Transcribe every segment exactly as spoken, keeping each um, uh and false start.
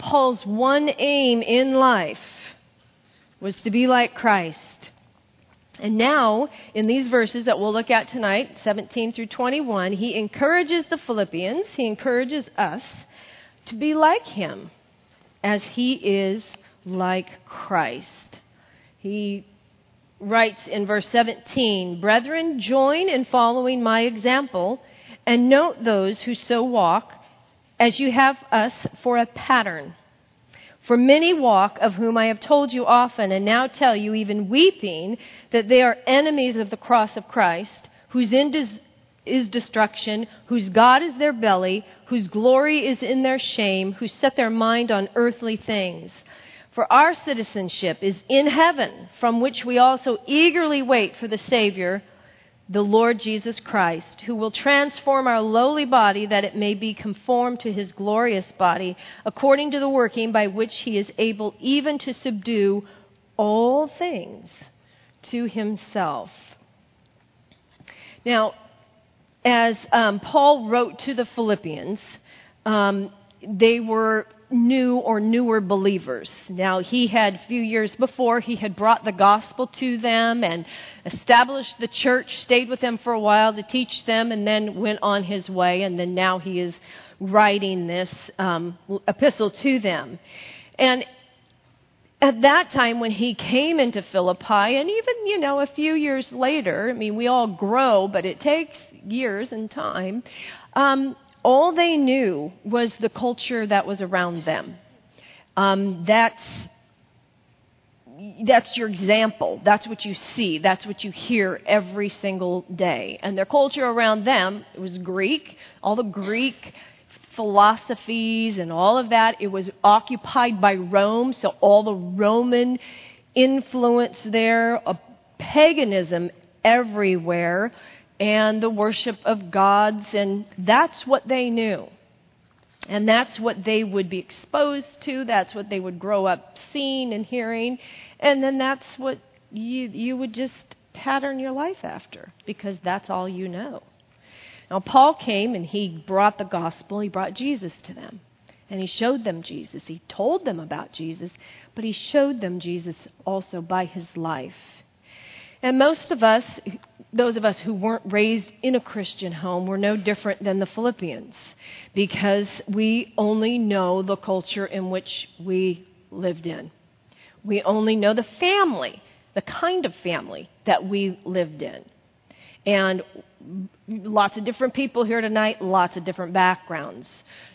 Paul's one aim in life was to be like Christ. And now, in these verses that we'll look at tonight, seventeen through twenty-one, he encourages the Philippians, he encourages us to be like him as he is like Christ. He writes in verse seventeen, "Brethren, join in following my example, and note those who so walk, as you have us for a pattern. For many walk, of whom I have told you often, and now tell you, even weeping, that they are enemies of the cross of Christ, whose end is, is destruction, whose God is their belly, whose glory is in their shame, who set their mind on earthly things. For our citizenship is in heaven, from which we also eagerly wait for the Savior, the Lord Jesus Christ, who will transform our lowly body that it may be conformed to his glorious body, according to the working by which he is able even to subdue all things to himself." Now, as um, Paul wrote to the Philippians, um, they were new or newer believers. Now, he had, a few years before, he had brought the gospel to them and established the church, stayed with them for a while to teach them, and then went on his way. And then now he is writing this um, epistle to them. And at that time, when he came into Philippi, and even, you know, a few years later, I mean, we all grow, but it takes years and time, um, all they knew was the culture that was around them. Um, that's that's your example. That's what you see. That's what you hear every single day. And their culture around them, it was Greek, all the Greek philosophies and all of that. It was occupied by Rome, so all the Roman influence there, a paganism everywhere, and the worship of gods, and that's what they knew. And that's what they would be exposed to, that's what they would grow up seeing and hearing, and then that's what you you would just pattern your life after, because that's all you know. Now, Paul came and he brought the gospel, he brought Jesus to them, and he showed them Jesus. He told them about Jesus, but he showed them Jesus also by his life. And most of us, those of us who weren't raised in a Christian home, were no different than the Philippians, because we only know the culture in which we lived in. We only know the family, the kind of family that we lived in. And lots of different people here tonight, lots of different backgrounds.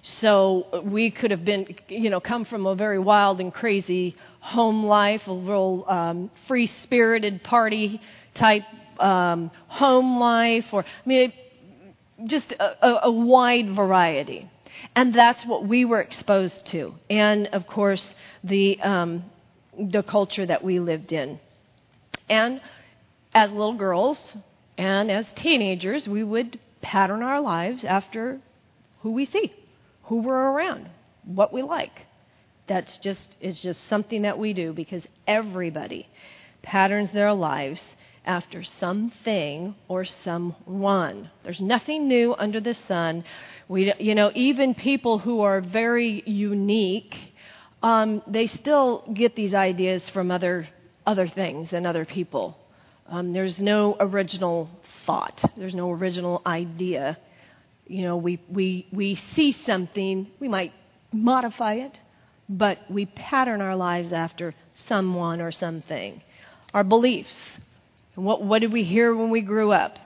So we could have been, you know, come from a very wild and crazy home life, a real um, free-spirited party type um, home life, or I mean, just a, a, a wide variety. And that's what we were exposed to. And of course, the um, the culture that we lived in. And as little girls, and as teenagers, we would pattern our lives after who we see, who we're around, what we like. That's just, it's just something that we do, because everybody patterns their lives after something or someone. There's nothing new under the sun. We, you know, even people who are very unique, um, they still get these ideas from other other things and other people. Um, there's no original thought. There's no original idea. You know, we, we, we see something, we might modify it, but we pattern our lives after someone or something. Our beliefs. What, what did we hear when we grew up?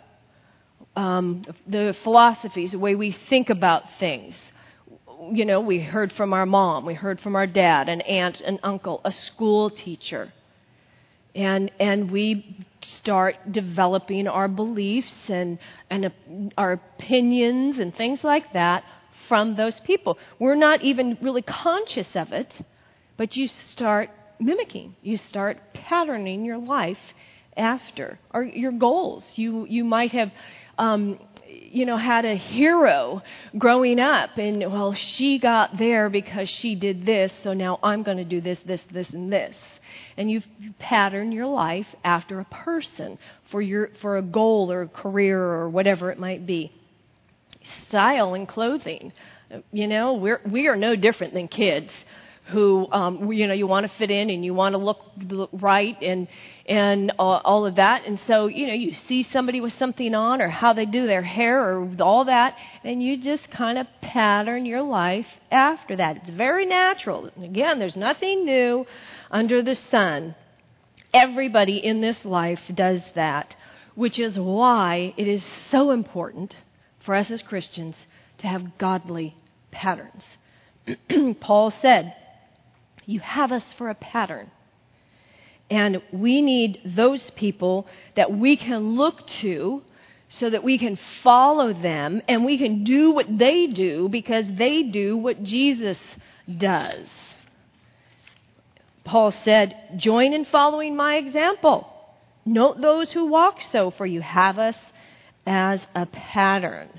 Um, the philosophies, the way we think about things. You know, we heard from our mom, we heard from our dad, an aunt, an uncle, a school teacher. And and we start developing our beliefs and, and uh, our opinions and things like that from those people. We're not even really conscious of it, but you start mimicking. You start patterning your life after, or your goals. You you might have, um, you know, had a hero growing up, and well, she got there because she did this, so now I'm going to do this, this, this, and this. And you pattern your life after a person for your for a goal or a career or whatever it might be. Style and clothing, you know, we're we are no different than kids who, um, you know, you want to fit in and you want to look, look right and and uh, all of that. And so, you know, you see somebody with something on or how they do their hair or all that, and you just kind of pattern your life after that. It's very natural. Again, there's nothing new under the sun. Everybody in this life does that, which is why it is so important for us as Christians to have godly patterns. Paul said, you have us for a pattern. And we need those people that we can look to so that we can follow them and we can do what they do because they do what Jesus does. Paul said, join in following my example. Note those who walk so, for you have us as a pattern.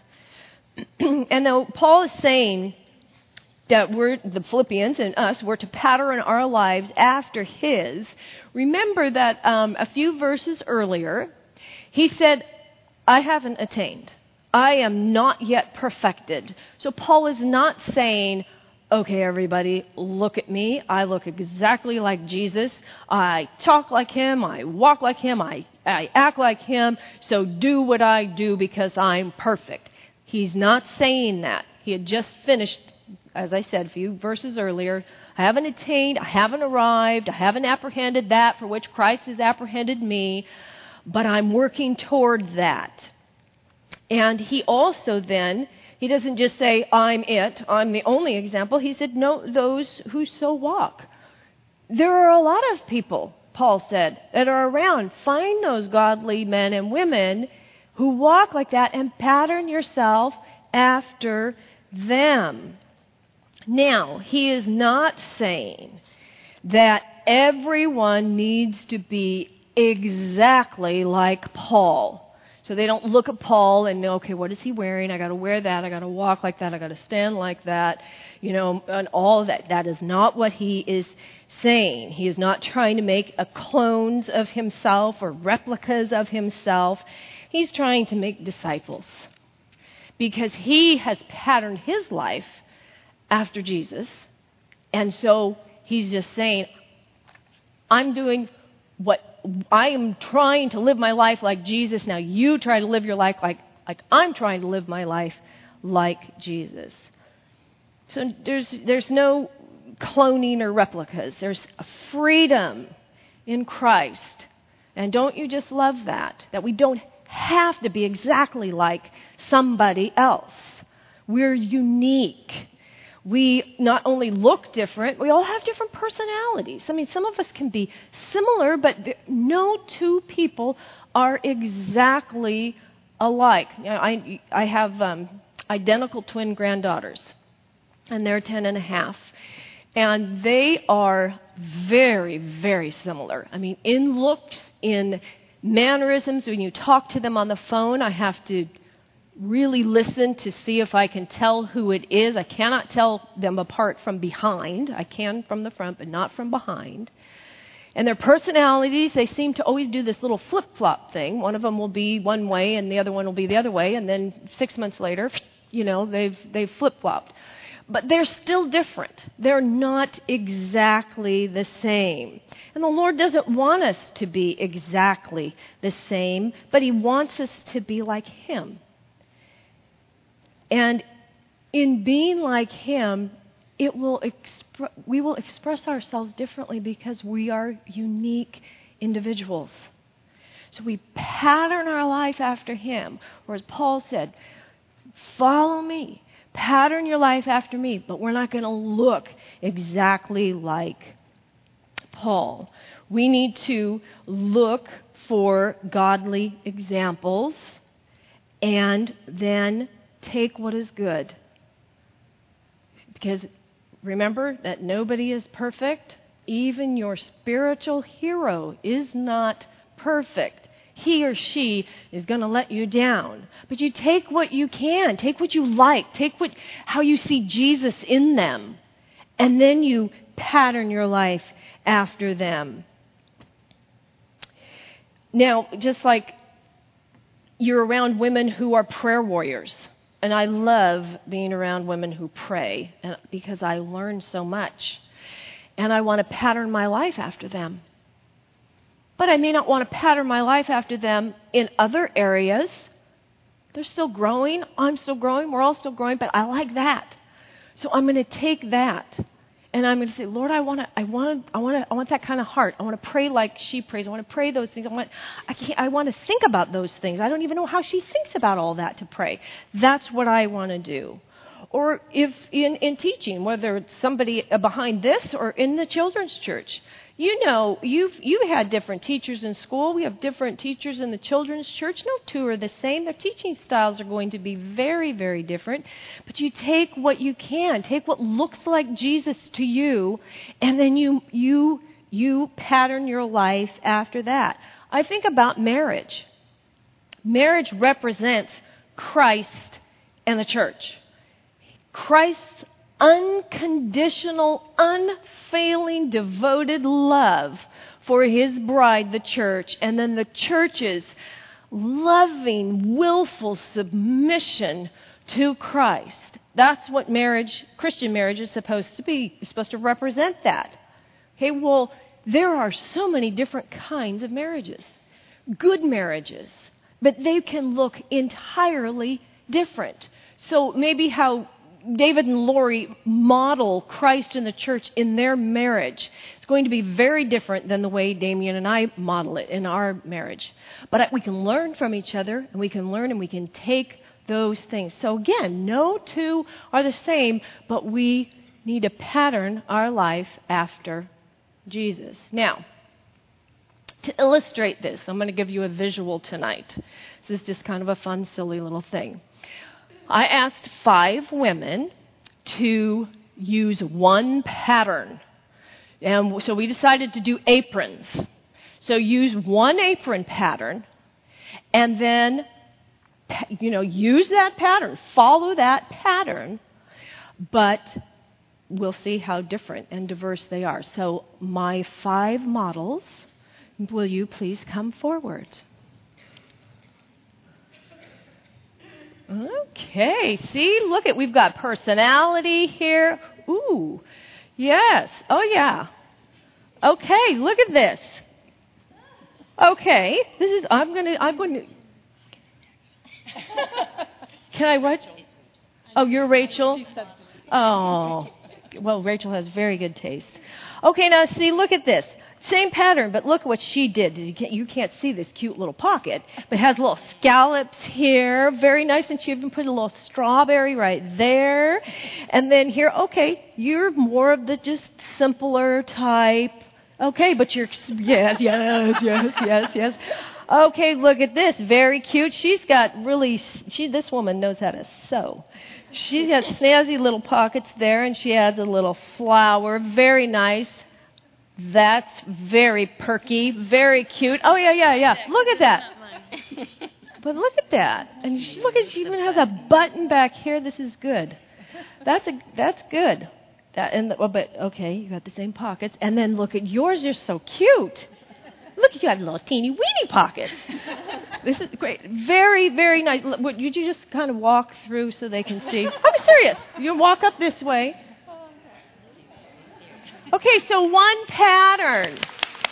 And though Paul is saying that we're, the Philippians and us, we're to pattern our lives after his, remember that um, a few verses earlier, he said, I haven't attained. I am not yet perfected. So Paul is not saying, okay, everybody, look at me. I look exactly like Jesus. I talk like him. I walk like him. I, I act like him. So do what I do because I'm perfect. He's not saying that. He had just finished, as I said a few verses earlier, I haven't attained, I haven't arrived, I haven't apprehended that for which Christ has apprehended me, but I'm working toward that. And he also then, he doesn't just say, I'm it, I'm the only example. He said, no, those who so walk. There are a lot of people, Paul said, that are around. Find those godly men and women who walk like that and pattern yourself after them. Now, he is not saying that everyone needs to be exactly like Paul. So they don't look at Paul and know, okay, what is he wearing? I got to wear that. I got to walk like that. I got to stand like that. You know, and all of that. That is not what he is saying. He is not trying to make a clones of himself or replicas of himself. He's trying to make disciples because he has patterned his life after Jesus. And so he's just saying, I'm doing what I am trying to live my life like Jesus. Now you try to live your life like, like I'm trying to live my life like Jesus. So there's there's no cloning or replicas. There's a freedom in Christ. And don't you just love that? That we don't have to be exactly like somebody else. We're unique. We not only look different, we all have different personalities. I mean, some of us can be similar, but no two people are exactly alike. You know, I, I have um, identical twin granddaughters, and they're ten and a half. And they are very, very similar. I mean, in looks, in mannerisms. When you talk to them on the phone, I have to really listen to see if I can tell who it is. I cannot tell them apart from behind. I can from the front, but not from behind. And their personalities, they seem to always do this little flip-flop thing. One of them will be one way and the other one will be the other way. And then six months later, you know, they've they've flip-flopped. But they're still different. They're not exactly the same. And the Lord doesn't want us to be exactly the same, but He wants us to be like Him. And in being like Him, it will expre- we will express ourselves differently because we are unique individuals. So we pattern our life after Him. Or as Paul said, follow me. Pattern your life after me. But we're not going to look exactly like Paul. We need to look for godly examples and then take what is good. Because remember that nobody is perfect. Even your spiritual hero is not perfect. He or she is going to let you down. But you take what you can. Take what you like. Take what how you see Jesus in them. And then you pattern your life after them. Now, just like you're around women who are prayer warriors. And I love being around women who pray because I learn so much. and I want to pattern my life after them. But I may not want to pattern my life after them in other areas. They're still growing. I'm still growing. We're all still growing, but I like that. So I'm going to take that, and I'm going to say, Lord, I want to, I want to, I want to, I want that kind of heart. I want to pray like she prays. I want to pray those things. I want, I can't, I want to think about those things. I don't even know how she thinks about all that to pray. That's what I want to do. Or if in, in teaching, whether it's somebody behind this or in the children's church, you know, you've you had different teachers in school. We have different teachers in the children's church. No two are the same. Their teaching styles are going to be very, very different. But you take what you can, take what looks like Jesus to you, and then you you you pattern your life after that. I think about marriage. Marriage represents Christ and the church. Christ's unconditional, unfailing, devoted love for his bride, the church, and then the church's loving, willful submission to Christ. That's what marriage, Christian marriage, is supposed to be. It's supposed to represent that. Okay, well, there are so many different kinds of marriages, good marriages, but they can look entirely different. So maybe how David and Lori model Christ and the church in their marriage. It's going to be very different than the way Damien and I model it in our marriage. But we can learn from each other, and we can learn and we can take those things. So again, no two are the same, but we need to pattern our life after Jesus. Now, to illustrate this, I'm going to give you a visual tonight. This is just kind of a fun, silly little thing. I asked five women to use one pattern. And so we decided to do aprons. So use one apron pattern and then, you know, use that pattern, follow that pattern, but we'll see how different and diverse they are. So my five models, will you please come forward? Okay, see, look at, we've got personality here. Ooh, yes, oh yeah. Okay, look at this. Okay, this is, I'm going to, I'm going to, can I what? Oh, you're Rachel? Oh, well, Rachel has very good taste. Okay, now see, look at this. Same pattern, but look what she did. You can't, you can't see this cute little pocket, but it has little scallops here. Very nice, and she even put a little strawberry right there. And then here, okay, you're more of the just simpler type. Okay, but you're, yes, yes, yes, yes, yes. Okay, look at this. Very cute. She's got really, she. This woman knows how to sew. She's got snazzy little pockets there, and she has a little flower. Very nice. That's very perky, very cute. Oh, yeah, yeah, yeah. Look at that. But look at that. And she, look at, she even has a button back here. This is good. That's a that's good. That and the, oh, but okay, you got the same pockets. And then look at yours. You're so cute. Look at you have little teeny weeny pockets. This is great. Very, very nice. Would you just kind of walk through so they can see? I'm serious. You walk up this way. Okay, so one pattern.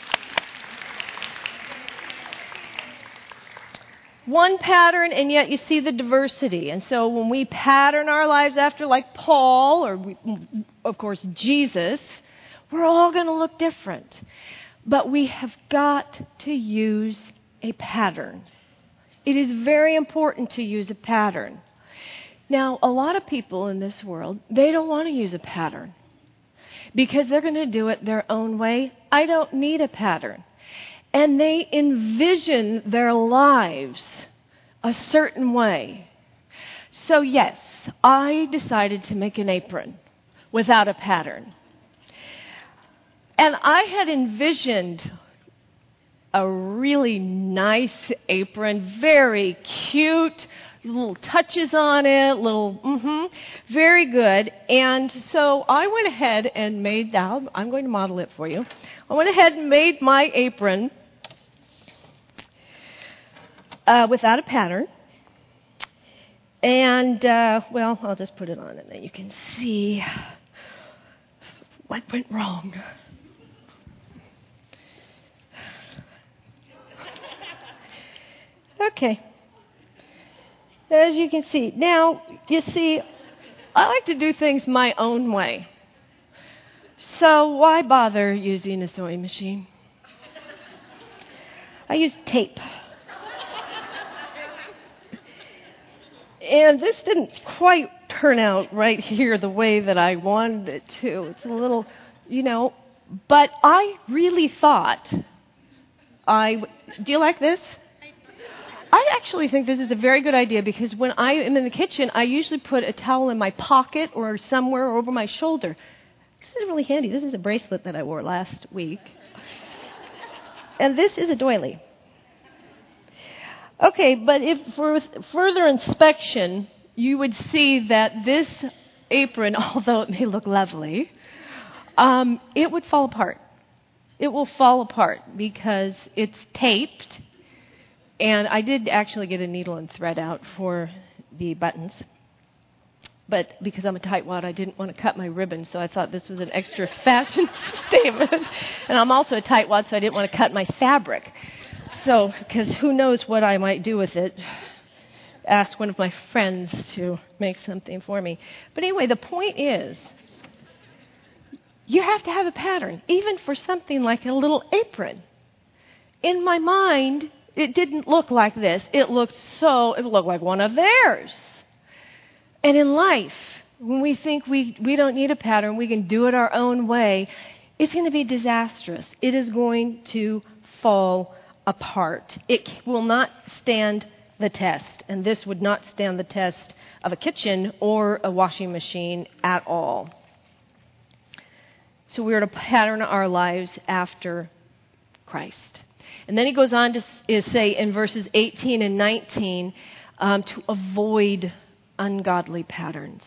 One pattern, and yet you see the diversity. And so when we pattern our lives after like Paul, or we, of course Jesus, we're all going to look different. But we have got to use a pattern. It is very important to use a pattern. Now, a lot of people in this world, they don't want to use a pattern, because they're going to do it their own way. I don't need a pattern. And they envision their lives a certain way. So yes, I decided to make an apron without a pattern. And I had envisioned a really nice apron, very cute, little touches on it, little, mm-hmm, very good. And so I went ahead and made, now I'm going to model it for you. I went ahead and made my apron uh, without a pattern. And, uh, well, I'll just put it on and then you can see. What went wrong? Okay. As you can see, now, you see, I like to do things my own way. So why bother using a sewing machine? I use tape. And this didn't quite turn out right here the way that I wanted it to. It's a little, you know, but I really thought I... Do you like this? I actually think this is a very good idea because when I am in the kitchen, I usually put a towel in my pocket or somewhere over my shoulder. This is really handy. This is a bracelet that I wore last week. And this is a doily. Okay, but if for further inspection, you would see that this apron, although it may look lovely, um, it would fall apart. It will fall apart because it's taped. And I did actually get a needle and thread out for the buttons. But because I'm a tightwad, I didn't want to cut my ribbon, so I thought this was an extra fashion statement. And I'm also a tightwad, so I didn't want to cut my fabric. So, because who knows what I might do with it. Ask one of my friends to make something for me. But anyway, the point is, you have to have a pattern, even for something like a little apron. In my mind, it didn't look like this. It looked so, it looked like one of theirs. And in life, when we think we, we don't need a pattern, we can do it our own way, it's going to be disastrous. It is going to fall apart. It will not stand the test. And this would not stand the test of a kitchen or a washing machine at all. So we are to pattern our lives after Christ. And then he goes on to say in verses eighteen and nineteen um, to avoid ungodly patterns.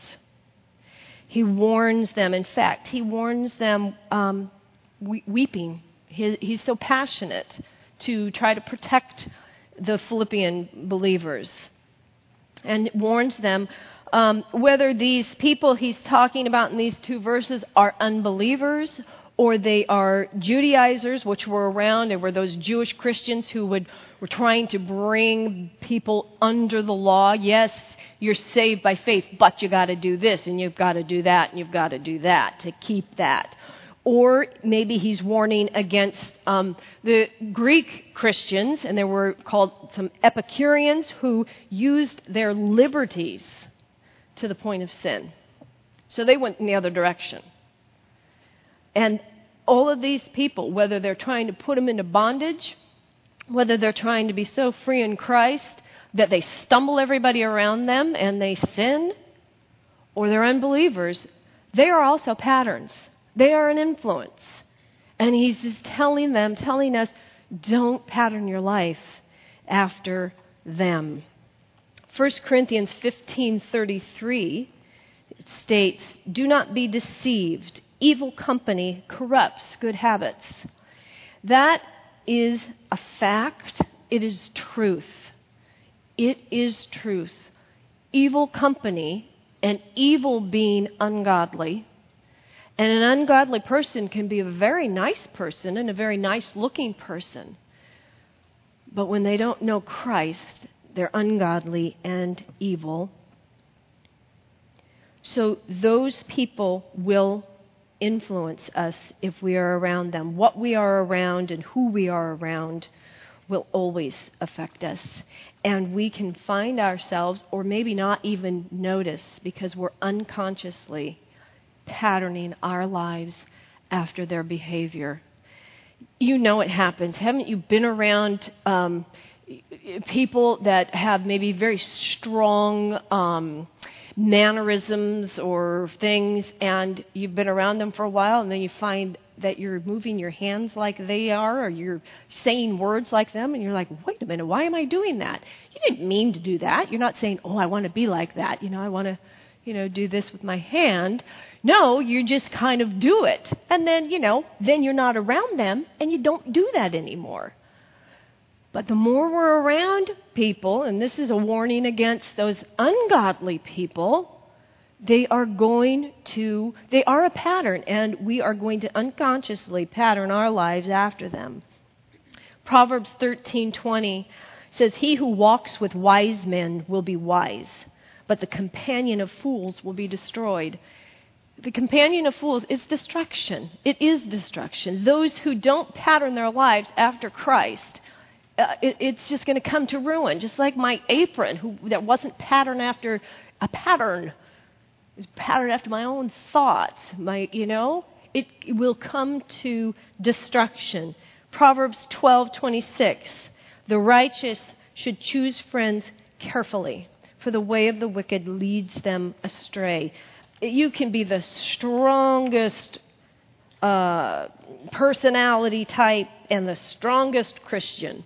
He warns them. In fact, he warns them um, we- weeping. He, he's so passionate to try to protect the Philippian believers and warns them um, whether these people he's talking about in these two verses are unbelievers or they are Judaizers, which were around. There were those Jewish Christians who would were trying to bring people under the law. Yes, you're saved by faith, but you got to do this, and you've got to do that, and you've got to do that to keep that. Or maybe he's warning against um, the Greek Christians, and there were called some Epicureans who used their liberties to the point of sin. So they went in the other direction. And all of these people, whether they're trying to put them into bondage, whether they're trying to be so free in Christ that they stumble everybody around them and they sin, or they're unbelievers, they are also patterns. They are an influence. And he's just telling them, telling us, don't pattern your life after them. First Corinthians fifteen thirty-three states, do not be deceived. Evil company corrupts good habits. That is a fact. It is truth. It is truth. Evil company, and evil being ungodly, and an ungodly person can be a very nice person and a very nice looking person. But when they don't know Christ, they're ungodly and evil. So those people will influence us if we are around them. What we are around and who we are around will always affect us. And we can find ourselves, or maybe not even notice, because we're unconsciously patterning our lives after their behavior. You know it happens. Haven't you been around um, people that have maybe very strong um, mannerisms or things, and you've been around them for a while, and then you find that you're moving your hands like they are, or you're saying words like them, and you're like, wait a minute, why am I doing that? You didn't mean to do that. You're not saying, oh, I want to be like that. You know, I want to, you know, do this with my hand. No, you just kind of do it. And then, you know, then you're not around them, and you don't do that anymore. But the more we're around people, and this is a warning against those ungodly people, They are going to, they are a pattern, and we are going to unconsciously pattern our lives after them. Proverbs thirteen twenty says, "He who walks with wise men will be wise, but the companion of fools will be destroyed." The companion of fools is destruction. It is destruction. Those who don't pattern their lives after Christ, uh, it, it's just going to come to ruin. Just like my apron, who that wasn't patterned after a pattern. It was patterned after my own thoughts. My, you know, it will come to destruction. Proverbs twelve twenty-six. "The righteous should choose friends carefully, for the way of the wicked leads them astray." You can be the strongest uh, personality type and the strongest Christian,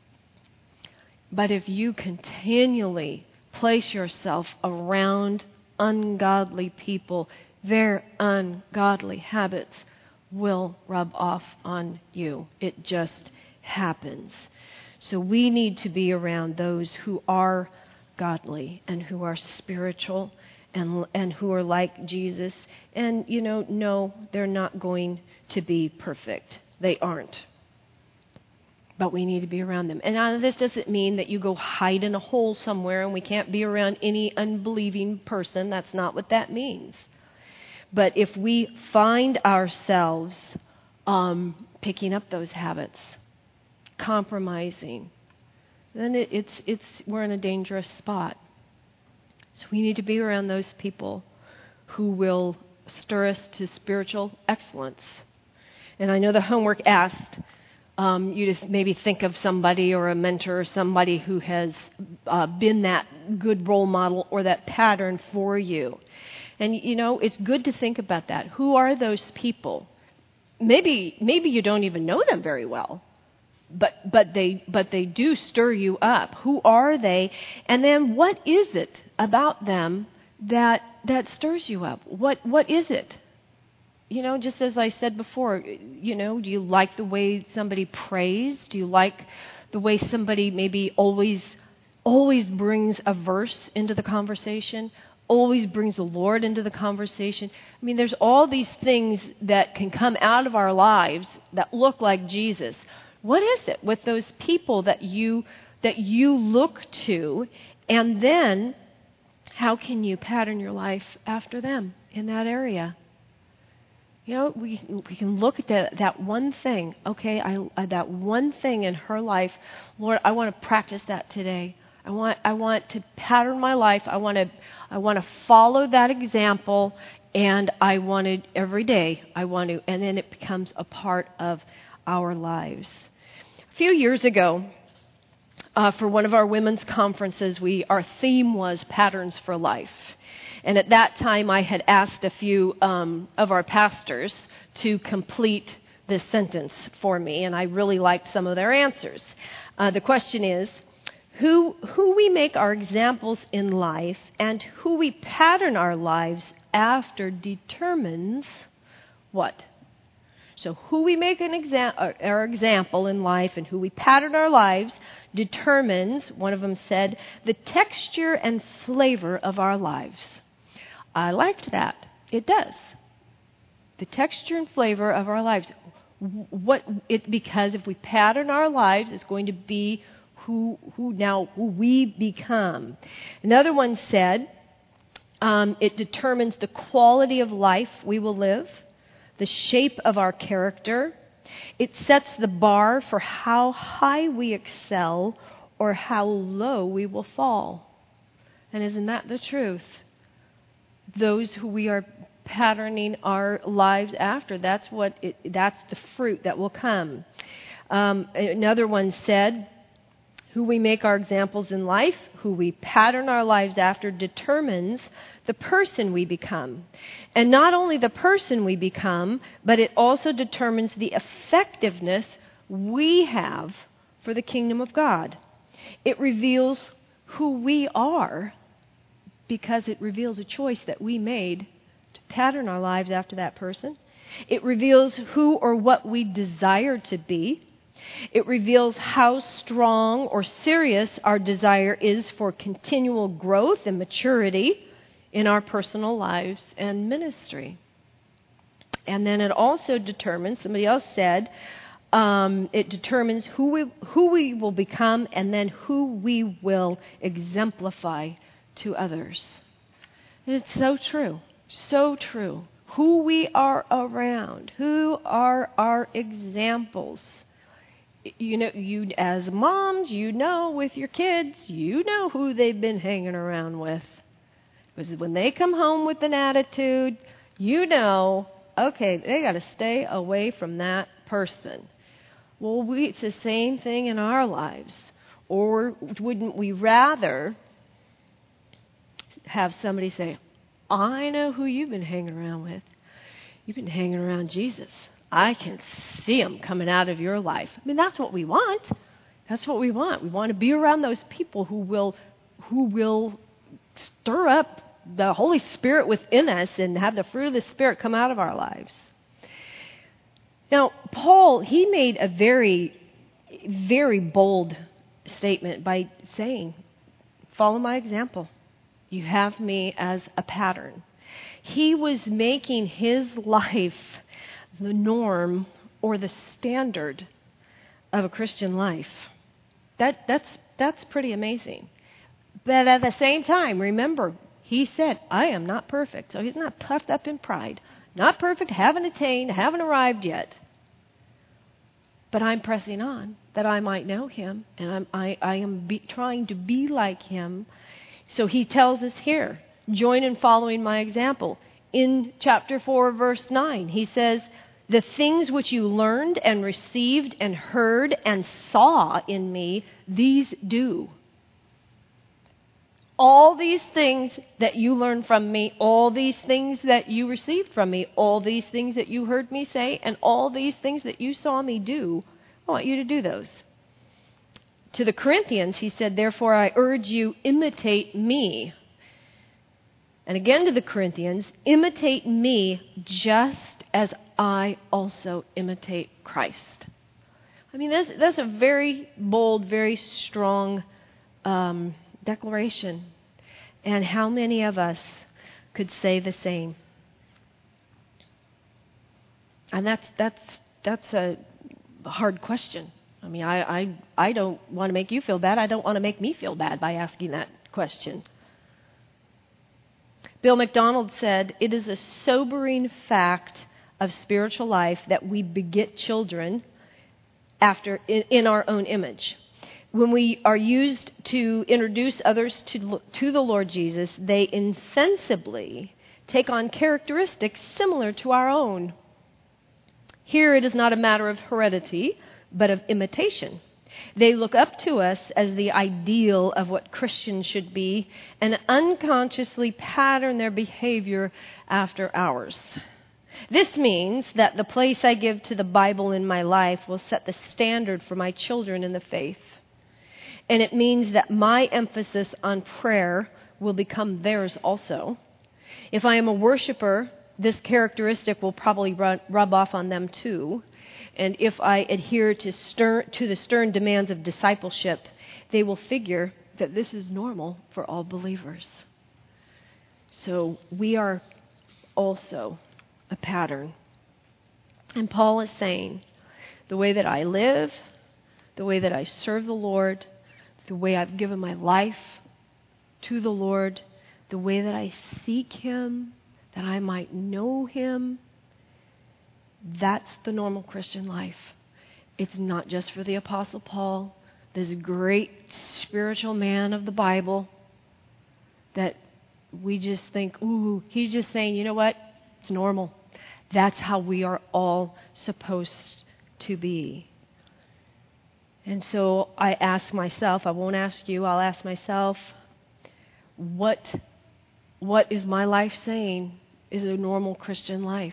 but if you continually place yourself around ungodly people, their ungodly habits will rub off on you. It just happens. So we need to be around those who are godly and who are spiritual and and who are like Jesus. And, you know, no, they're not going to be perfect. They aren't. But we need to be around them. And now this doesn't mean that you go hide in a hole somewhere and we can't be around any unbelieving person. That's not what that means. But if we find ourselves um, picking up those habits, compromising, then it, it's it's we're in a dangerous spot. So we need to be around those people who will stir us to spiritual excellence. And I know the homework asked um, you to maybe think of somebody or a mentor or somebody who has uh, been that good role model or that pattern for you. And, you know, it's good to think about that. Who are those people? Maybe maybe you don't even know them very well, but but they but they do stir you up. Who are they? And then what is it about them that that stirs you up? What what is it? You know, just as I said before, you know, do you like the way somebody prays? Do you like the way somebody maybe always always brings a verse into the conversation? Always brings the Lord into the conversation. I mean, there's all these things that can come out of our lives that look like Jesus. What is it with those people that you that you look to, and then how can you pattern your life after them in that area? You know, we we can look at that, that one thing. Okay, I uh, that one thing in her life. Lord, I want to practice that today. I want I want to pattern my life. I want to I want to follow that example, and I want to every day. I want to, and then it becomes a part of our lives. A few years ago, uh, for one of our women's conferences, we our theme was Patterns for Life, and at that time, I had asked a few um, of our pastors to complete this sentence for me, and I really liked some of their answers. Uh, the question is, Who, who we make our examples in life and who we pattern our lives after determines what? So who we make an exa- our example in life and who we pattern our lives determines, one of them said, the texture and flavor of our lives. I liked that. It does. The texture and flavor of our lives. What it because if we pattern our lives, it's going to be Who, who now who we become. Another one said, um, it determines the quality of life we will live, the shape of our character. It sets the bar for how high we excel or how low we will fall. And isn't that the truth? Those who we are patterning our lives after, that's what it, that's the fruit that will come. Um, another one said, who we make our examples in life, who we pattern our lives after, determines the person we become. And not only the person we become, but it also determines the effectiveness we have for the kingdom of God. It reveals who we are because it reveals a choice that we made to pattern our lives after that person. It reveals who or what we desire to be. It reveals how strong or serious our desire is for continual growth and maturity in our personal lives and ministry. And then it also determines, somebody else said, um, it determines who we, who we will become and then who we will exemplify to others. And it's so true, so true. Who we are around, who are our examples. You know, you as moms, you know with your kids, you know who they've been hanging around with. Because when they come home with an attitude, you know, okay, they got to stay away from that person. Well, we, it's the same thing in our lives. Or wouldn't we rather have somebody say, I know who you've been hanging around with. You've been hanging around Jesus. I can see him coming out of your life. I mean, that's what we want. That's what we want. We want to be around those people who will, who will stir up the Holy Spirit within us and have the fruit of the Spirit come out of our lives. Now, Paul, he made a very, very bold statement by saying, follow my example. You have me as a pattern. He was making his life the norm or the standard of a Christian life. That, that's, that's pretty amazing. But at the same time, remember, he said, I am not perfect. So he's not puffed up in pride. Not perfect, haven't attained, haven't arrived yet. But I'm pressing on that I might know him, and I'm, I, I am be, trying to be like him. So he tells us here, join in following my example. In chapter four, verse nine, he says, the things which you learned and received and heard and saw in me, these do. All these things that you learned from me, all these things that you received from me, all these things that you heard me say, and all these things that you saw me do, I want you to do those. To the Corinthians, he said, therefore I urge you, imitate me. And again to the Corinthians, imitate me just as I also imitate Christ. I mean, that's, that's a very bold, very strong um, declaration. And how many of us could say the same? And that's that's that's a hard question. I mean, I, I, I don't want to make you feel bad. I don't want to make me feel bad by asking that question. Bill MacDonald said, it is a sobering fact of spiritual life that we beget children after in, in our own image. When we are used to introduce others to, to the Lord Jesus, they insensibly take on characteristics similar to our own. Here it is not a matter of heredity, but of imitation. They look up to us as the ideal of what Christians should be and unconsciously pattern their behavior after ours. This means that the place I give to the Bible in my life will set the standard for my children in the faith. And it means that my emphasis on prayer will become theirs also. If I am a worshiper, this characteristic will probably rub, rub off on them too. And if I adhere to, stern, to the stern demands of discipleship, they will figure that this is normal for all believers. So we are also a pattern. And Paul is saying, the way that I live, the way that I serve the Lord, the way I've given my life to the Lord, the way that I seek Him, that I might know Him, that's the normal Christian life. It's not just for the Apostle Paul, this great spiritual man of the Bible, that we just think, ooh, he's just saying, you know what? It's normal. That's how we are all supposed to be. And so I ask myself, I won't ask you, I'll ask myself, what, what is my life saying is a normal Christian life?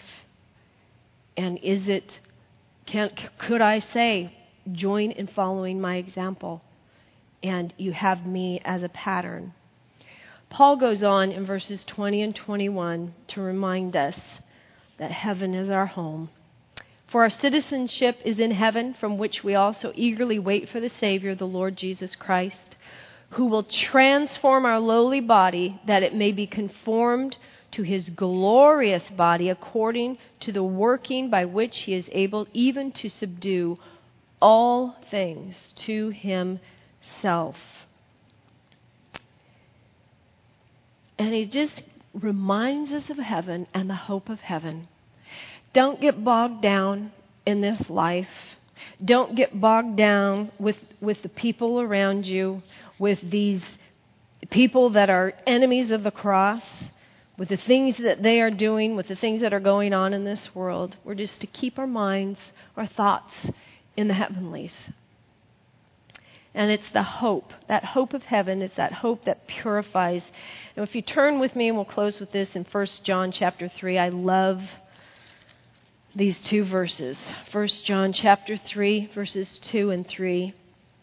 And is it, can, could I say, join in following my example, and you have me as a pattern? Paul goes on in verses twenty and twenty-one to remind us that heaven is our home. For our citizenship is in heaven, from which we also eagerly wait for the Savior, the Lord Jesus Christ, who will transform our lowly body that it may be conformed to his glorious body according to the working by which he is able even to subdue all things to himself. And he just reminds us of heaven and the hope of heaven. Don't get bogged down in this life. Don't get bogged down with, with the people around you, with these people that are enemies of the cross, with the things that they are doing, with the things that are going on in this world. We're just to keep our minds, our thoughts in the heavenlies. And it's the hope, that hope of heaven. It's that hope that purifies. And if you turn with me, and we'll close with this in First John chapter three. I love these two verses. First John chapter three, verses two and three.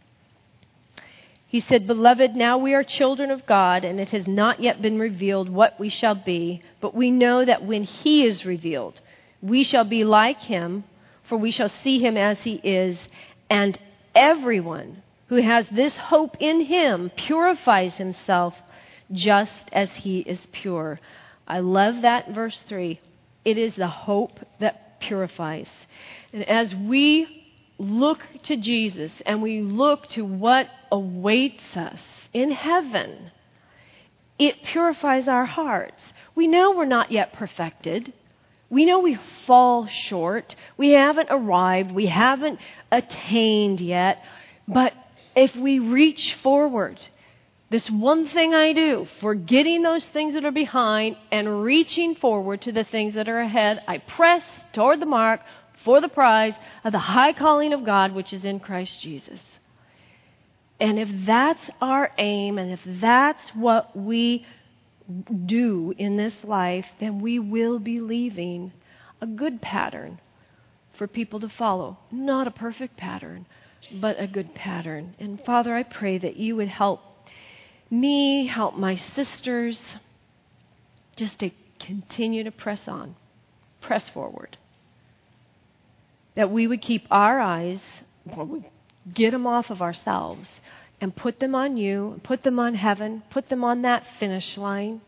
He said, "Beloved, now we are children of God, and it has not yet been revealed what we shall be. But we know that when he is revealed, we shall be like him, for we shall see him as he is. And everyone who has this hope in him purifies himself just as he is pure." I love that verse three. It is the hope that purifies. And as we look to Jesus and we look to what awaits us in heaven, it purifies our hearts. We know we're not yet perfected. We know we fall short. We haven't arrived. We haven't attained yet. But if we reach forward, this one thing I do, forgetting those things that are behind and reaching forward to the things that are ahead, I press toward the mark for the prize of the high calling of God, which is in Christ Jesus. And if that's our aim, and if that's what we do in this life, then we will be leaving a good pattern for people to follow. Not a perfect pattern, but a good pattern. And Father, I pray that you would help me, help my sisters, just to continue to press on, press forward. That we would keep our eyes, well, we get them off of ourselves and put them on you, put them on heaven, put them on that finish line.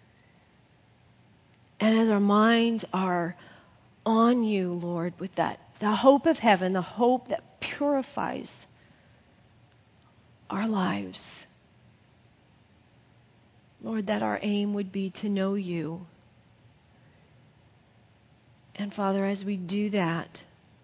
And as our minds are on you, Lord, with that, the hope of heaven, the hope that purifies our lives, Lord, that our aim would be to know you. And Father, as we do that,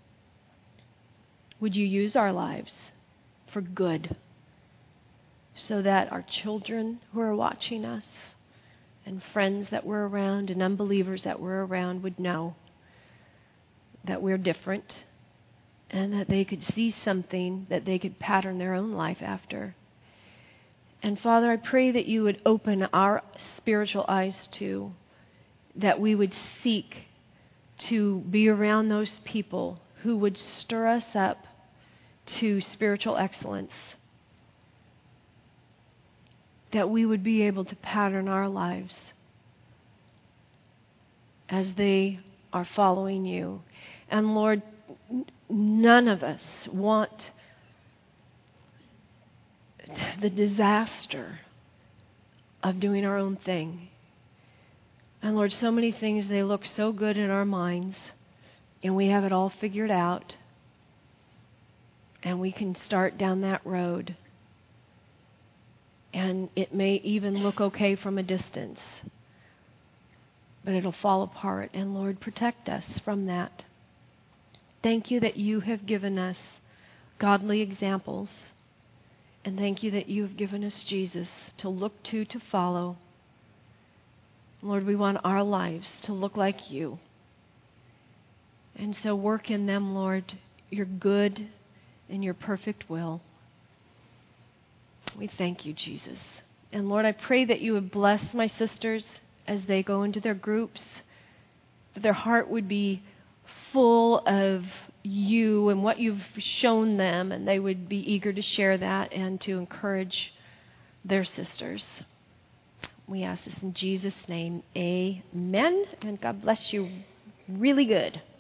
would you use our lives for good so that our children who are watching us and friends that we're around and unbelievers that we're around would know that we're different and that they could see something that they could pattern their own life after. And Father, I pray that you would open our spiritual eyes too, that we would seek to be around those people who would stir us up to spiritual excellence, that we would be able to pattern our lives as they are following you. And Lord, none of us want the disaster of doing our own thing. And Lord, so many things, they look so good in our minds, and we have it all figured out, and we can start down that road. And it may even look okay from a distance, but it'll fall apart. And Lord, protect us from that. Thank you that you have given us godly examples. And thank you that you have given us Jesus to look to, to follow. Lord, we want our lives to look like you. And so work in them, Lord, your good and your perfect will. We thank you, Jesus. And Lord, I pray that you would bless my sisters as they go into their groups, that their heart would be full of you and what you've shown them, and they would be eager to share that and to encourage their sisters. We ask this in Jesus' name. Amen. And God bless you really good.